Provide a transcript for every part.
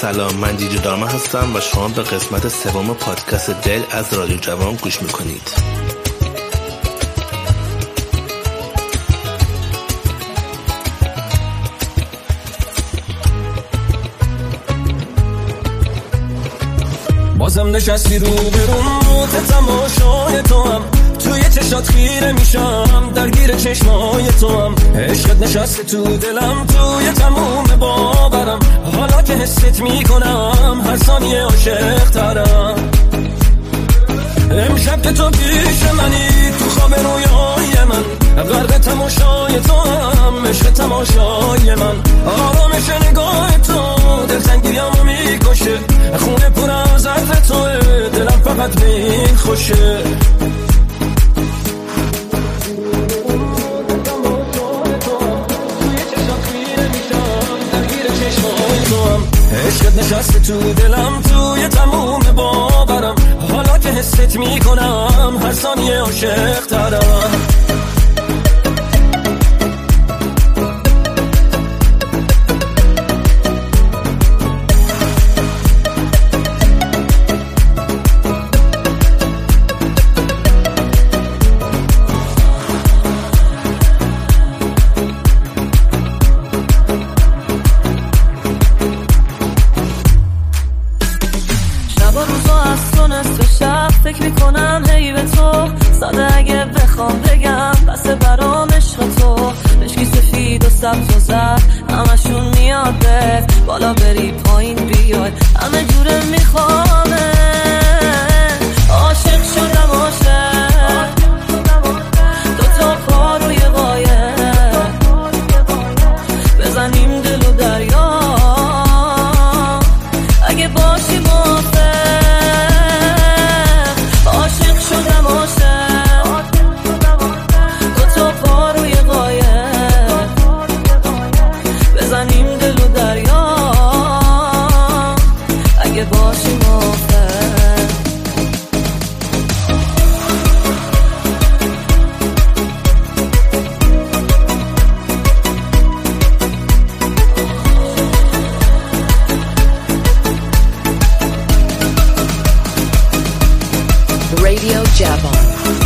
سلام، من دیجی دارما هستم و شما به قسمت سوم پادکست دل از رادیو جوان گوش میکنید. بازم نشستی رو برون تماشای تو هم، توی چشات خیره میشم، درگیر چشمای تو هم، عشقت نشسته تو دلم، توی تموم باورم، حالا که حست میکنم هر ثانیه عاشق ترم. امشب که تو پیش منی، تو خواب رویای من، غرق تماشای تو هم، عشق تماشای من، آرامش نگاه تو دلتنگیامو میکشه، خونه پر از عطر توه، دلم فقط میخوشه. عشقت نشسته تو دلم، توی تموم باورم، حالا که حست میکنم هر ثانیه عاشق ترم. فکر میکنم هی به تو، ساده اگه بخوام بگم بس برام عشق تو، مشکی سفید و سبز و زرد همشون میاد بهت، بالا بری پایین بیای همه جوره میخوامه. عاشق شدم عاشق، دوتا پا روی قایق، بزنیم دل و دریا اگه باشی موافق. Radio Javon.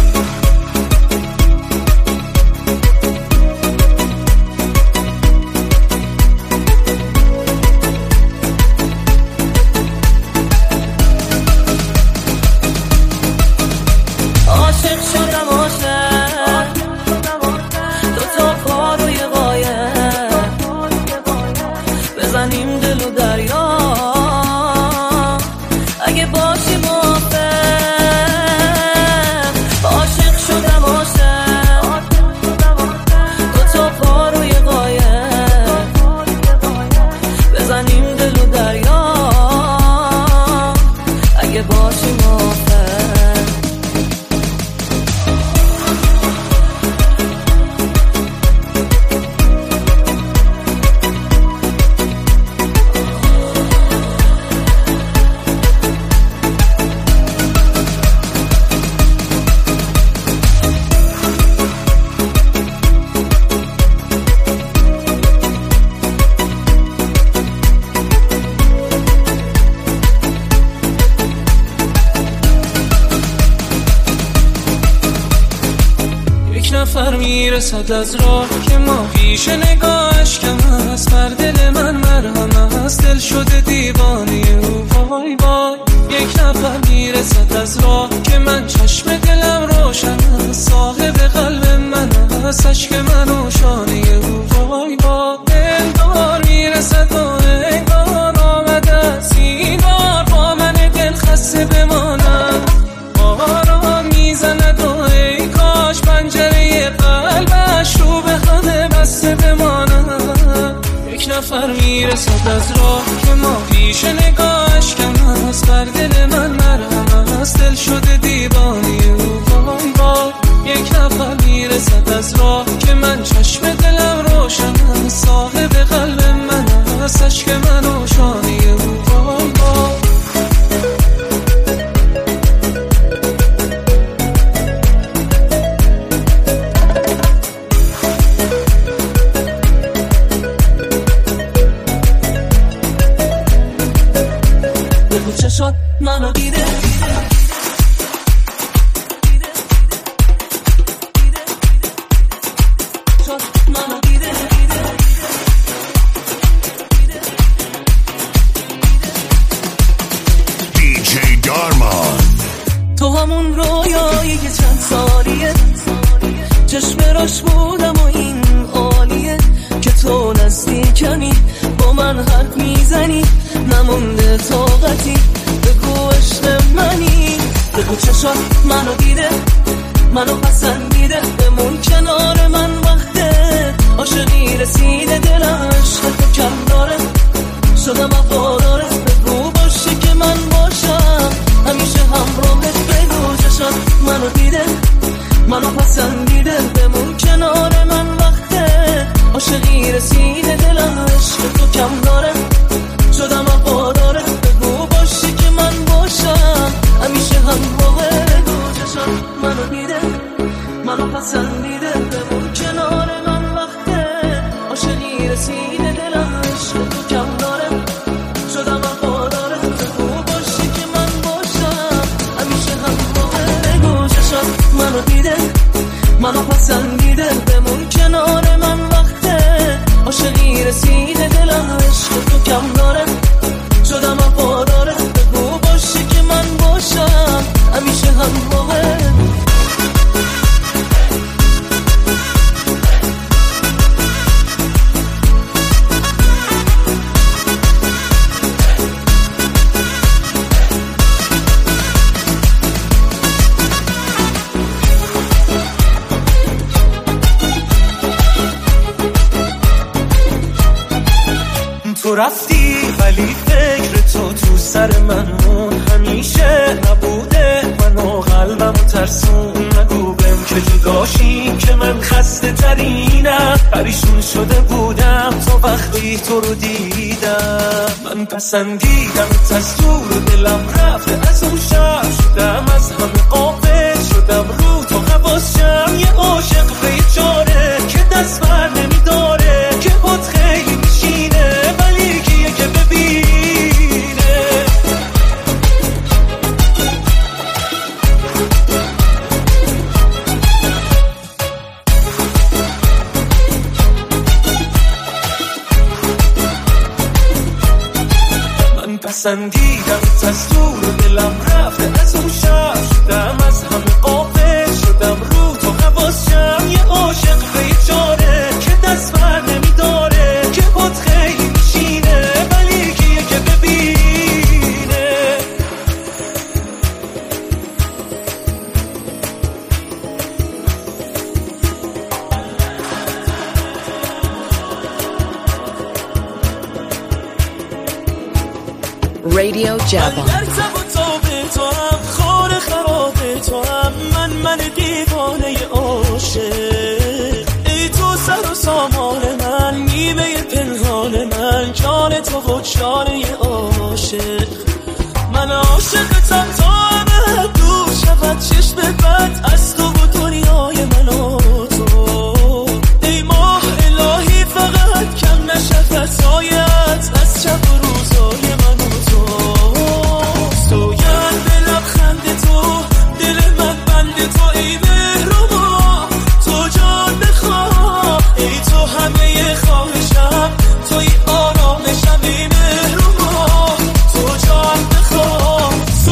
میرسد از راه که ما پیش نگاهش کم است، بر دل من مرهم است، دل شده دیوانه او وای وای. یک نفر میرسد از راه که من چشم دلم روشن است، صاحب قلب من است، عشق من و شانه او وای وای. دلدار میرسد و انگار آمده است این بار، با من دل خسته بمانم، باران میزند و ای کاش پنجره قلبش رو به همه بسته بمانم. یک نفر میرسد از راه که ما پیش نگاهش کم است، بر دل من مرهم است، دل شده دیوانه او وای وای. یک نفر میرسد از راه که من چشم دلم روشن است، صاحب قلب من است، عشق من و شانه او وای وای. چشات منو دیده تو همون رویایی که چند سالیه چشم راش بودم و این عالیه که تو نزدیکمی با من حرف میزنی نمونده طاقتی بگو عشق منی بگو چشات منو دیده منو پسندیده بمون کنار من وقته عاشقی رسیده دلم عشق تو کم داره شدم وفاداره بگو باشه که من باشم همیشه همراهت بگو چشات منو دیده منو پسندیده بمون کنار من وقته عاشقی رسیده دلم عشق تو کم داره شدم وفاداره بگو باشه که من باشم همیشه همراهت بگو چشات منو دیده منو پسندیده بمون کنار من وقته عاشقی رسیده دلم عشق تو کم داره شدم وفاداره بگو باشه که من باشم همیشه همراهت بگو چشات منو دیده منو پسندیده بمون کنار من وقته عاشقی رسیده دلم عشق تو کم داره شدم وفاداره بگو باشه که من باشم همیشه همراهت تو رفتی ولی فکر تو سر من مون همیشه نبوده منو قلبم ترسون نگو بهم که جداشی که من خسته ترینم پریشون شده بودم تا وقتی تو رو دیدم من پسندیدم از دور دلم رفته از اون شب شدم از همه قافل شدم رو تو حواسم یه عاشق بیچاره که دست بر نمیداره که خود خیلی میشینه ولی کیه که ببینه من پسندیدم از دور دلم رفته از اون شب شدم از همه قافل شدم رو تو حواسم یه عاشق بیچاره که دست بر نمیداره که خود خیلی میشینه ولی کیه که ببینه Radio Jabon. در تب و تاب تو هم خور خراب تو هم من دیوانه عاشق ای تو سر و سامان من نیمه پنهان من جان تو و جان عاشق من عاشقتم تا همه دور شود چشم بد از تو و دنیای من و تو ای ماه الهی فقط کم نشد سایت از شب و روزای من و تو سوگند لبخند تو دل من بند تو ای مهربان تو جان بخواه ای تو همه خواهشم توی آرامشم ای مهربان تو جان بخواه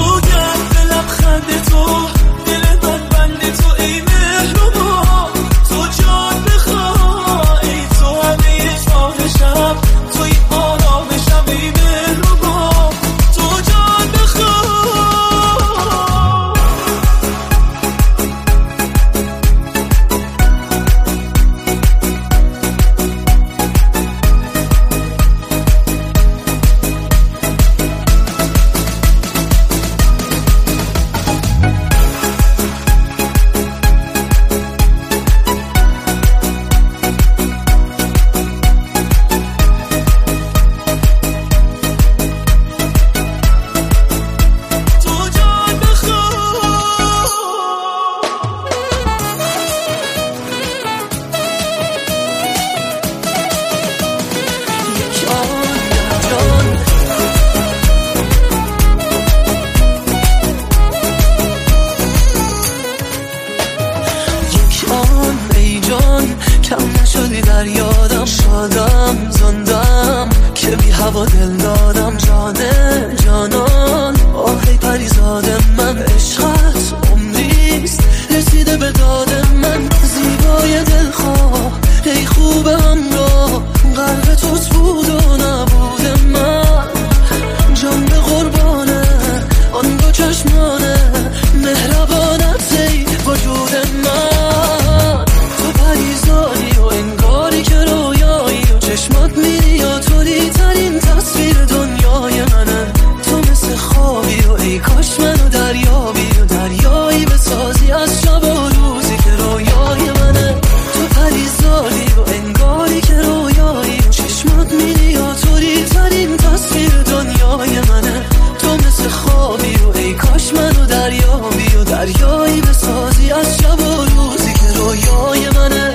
یادم زندم که بی هوا دل دادم جانه جانان آهی پریزاده من عشقت عمریست رسیده به داد من زیبای دلخواه ای خوب همراه قلب توت بود و نبود من جان به قربانه آن دو چشمانه مهربانت ای وجود من تو پریزانی و انگاری که رویایی و چشمات میری یا توری ترین تصویر دنیای منه تو مثل خوابی و ای کاش منو دریابی و دریایی بسازی از شب و روزی که رویای منه تو پریزانی و انگاری که رویایی و چشمات میری یا توری ترین تصویر دنیای منه تو مثل خوابی و ای کاش منو دریابی و دریایی بسازی از شب و روزی که رویای منه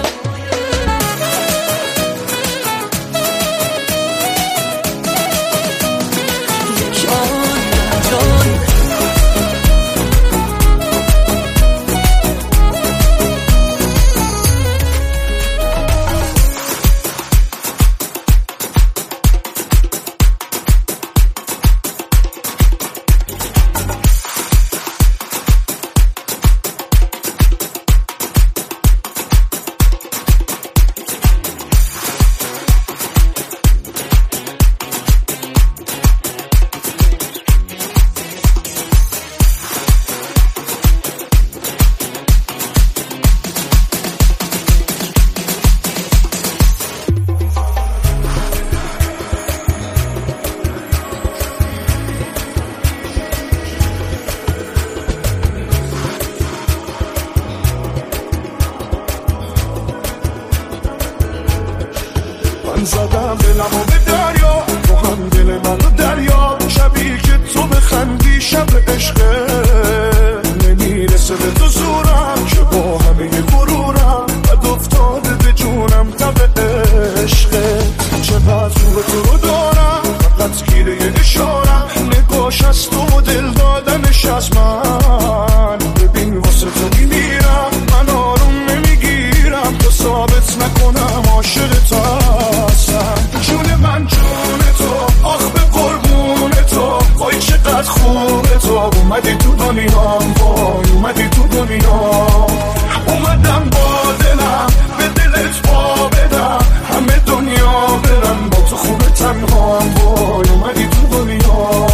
زدم دلمو به دریا تو هم دل منو دریا شبیه که تو بخندی شب عشقه نمیرسه به تو زورم که با همه غرورم بد افتاده به جونم تب عشقه چقدر خوبه تو رو دارم فقط گیره اشارم نگاش از تو و دل دادنش از من ببین واسه تو میمیرم من آروم نمیگیرم تو ثابت نکنم عاشقتم جون من جون تو آخ به قربون تو وای چقدر خوبه تو اومدی تو دنیا وای اومدی تو دنیا اومدم با دلم به دلت پا بدم همه دنیا برم با تو خوبه تنها وای اومدی تو دنیا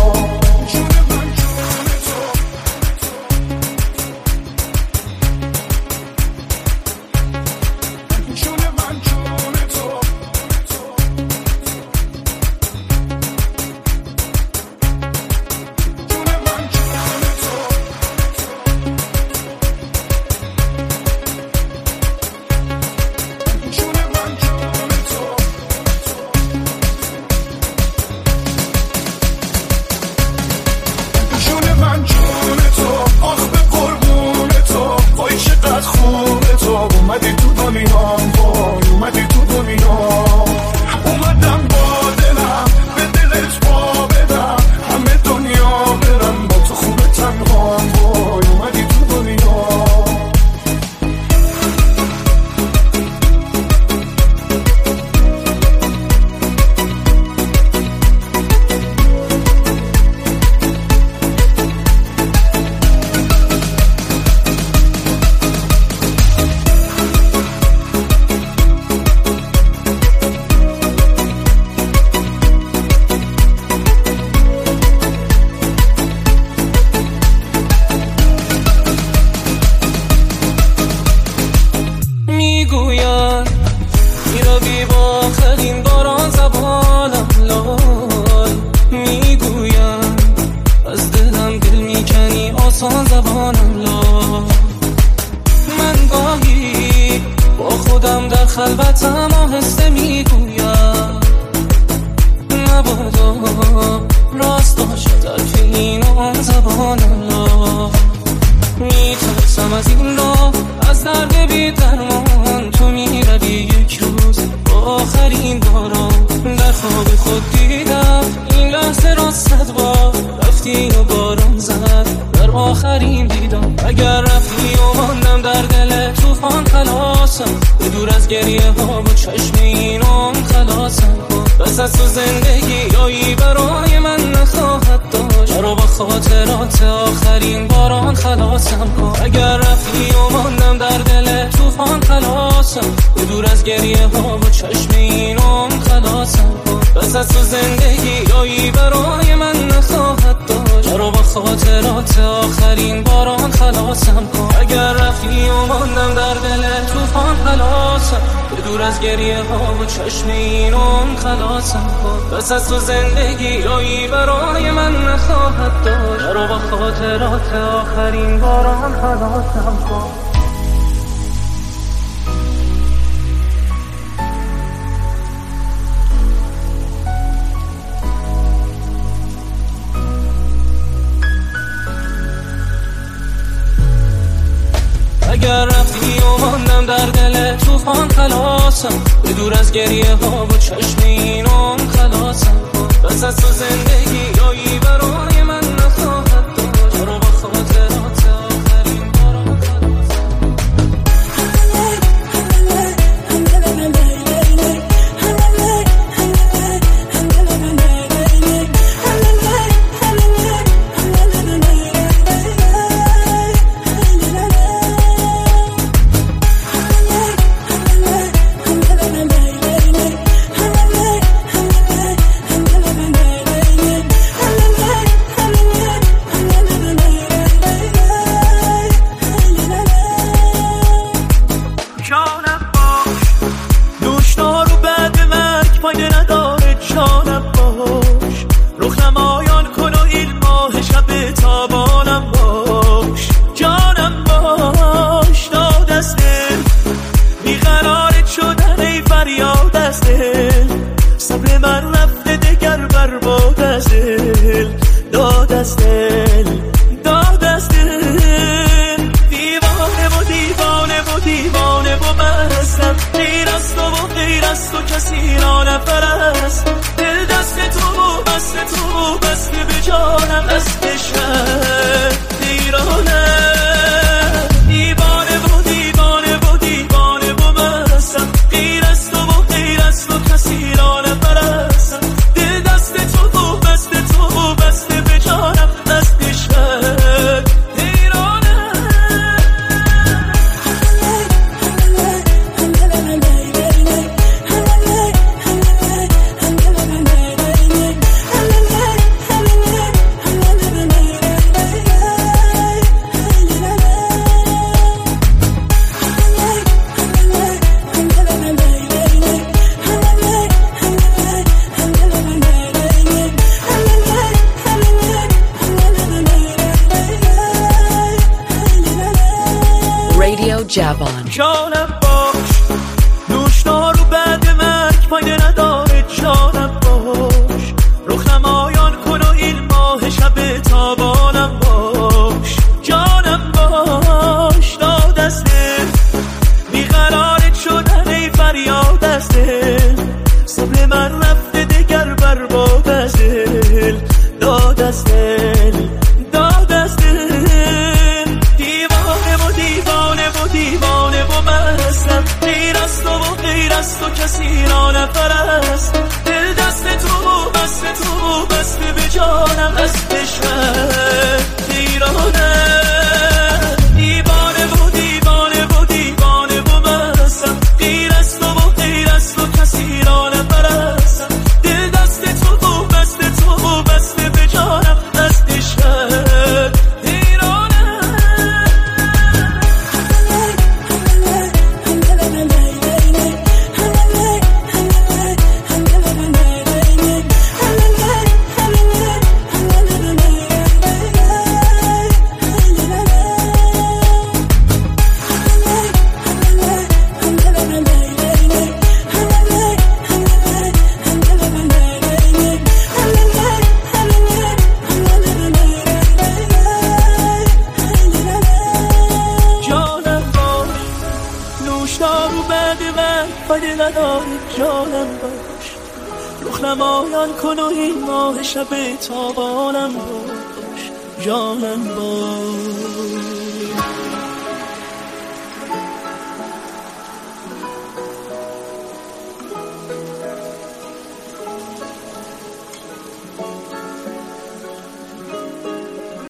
خلوتم آهسته میگویم نبادا راست باشه در این آن زبان الله میترسم از این راه از درد بی درمان تو میروی یک روز آخرین باران در خواب خود دیدم این لحظه را 100 بار رفتی و باران زد در آخرین دیدم اگر رفتی و ماندم در دل توفان خلاصم به دور از گریه ها با چشم اینام خلاصم پس از تو زندگی یایی برای من نخواهد داشت. رو با خاطرات آخرین باران خلاصم کن. اگر رفتی و ماندم در دل طوفان خلاصم، به دور از گریه ها و چشم اینم خلاصم کن. پس از تو زندگی یایی برای من نخواهد داشت. رو با خاطرات آخرین باران خلاصم کن. اگر رفتی و ماندم در دل طوفان خلاصم، به دور از گریه ها و چشم اینم خلاصم کن. پس از تو زندگی یایی برای من نخواهد داشت. رو با خاطرات آخرین باران خلاصم کن. اگر رفتی و ماندم در دل طوفان خلاصم، به دور از گریه ها و چشم اینم خلاصم کن. پس از تو زندگی یایی برای من نخواهد داشت. رو با خاطرات آخرین باران جوان. جانم باش، نوشنا رو بعد مرگ پایده نداره. جانم باش، رخ نمایان کن و این ماه شب تابانم باش. جانم باش، داد از دل بیقرارت شدن ای فریاد از دل. صبح من رفته دگر برباد از دل. داد از دل، داد از دل. دیوانه و مستم، غیر از تو و غیر از تو کسی را نپرست. دل دست تو بست تو بسته به جانم از عشقت دیرانه. دیوانه و مستم، غیر از تو و غیر از تو کسی را نپرست. دل دست تو بسته به جانم از عشقت دیرانه. جانم باش، رخ نمایان کن و این ماه شب تابانم باش. جانم باش.